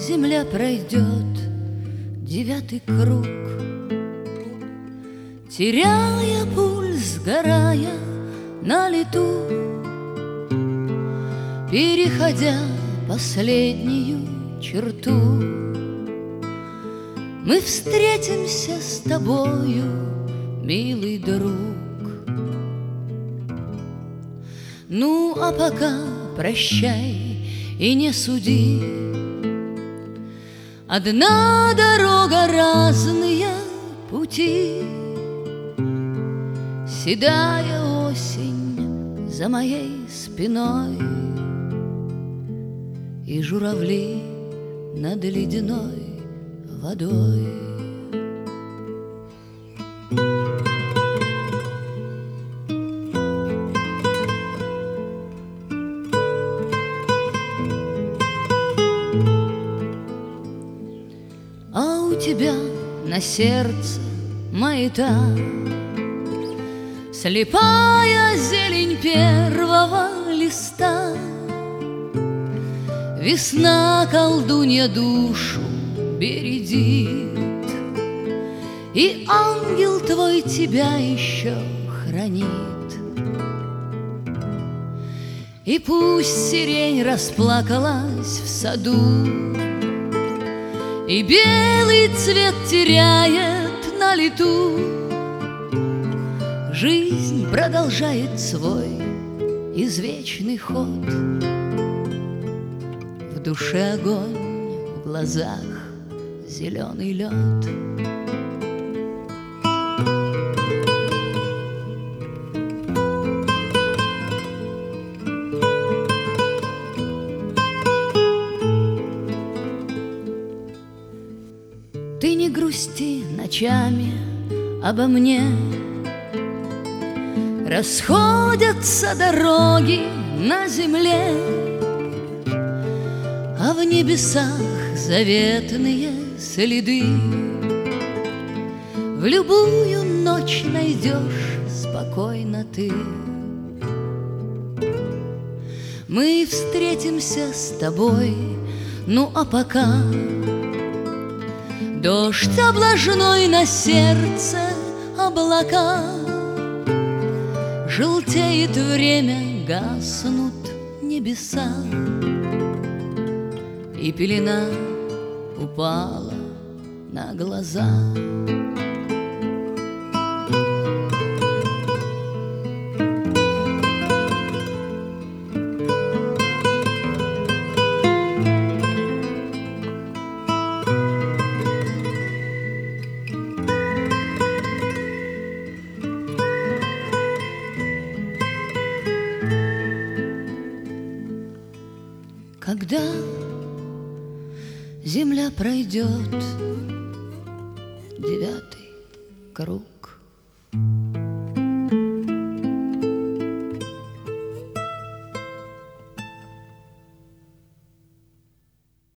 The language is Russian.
земля пройдет 9-й круг, теряя пульс, сгорая на лету, переходя последнюю черту, мы встретимся с тобою, милый друг. Ну, а пока прощай и не суди, одна дорога, разные пути. Седая осень за моей спиной, и журавли над ледяной водой. А у тебя на сердце маята, слепая зелень первого листа. Весна, колдунья, душу бередит, и ангел твой тебя еще хранит. И пусть сирень расплакалась в саду, и белый цвет теряет на лету, жизнь продолжает свой извечный ход. В душе огонь, в глазах зеленый лед. Ты не грусти ночами обо мне, расходятся дороги на земле, а в небесах заветные следы. В любую ночь найдешь спокойно ты. Мы встретимся с тобой, ну а пока дождь облажной на сердце облака. Желтеет время, гаснут небеса, и пелена упала на глаза. Когда земля пройдет 9-й круг.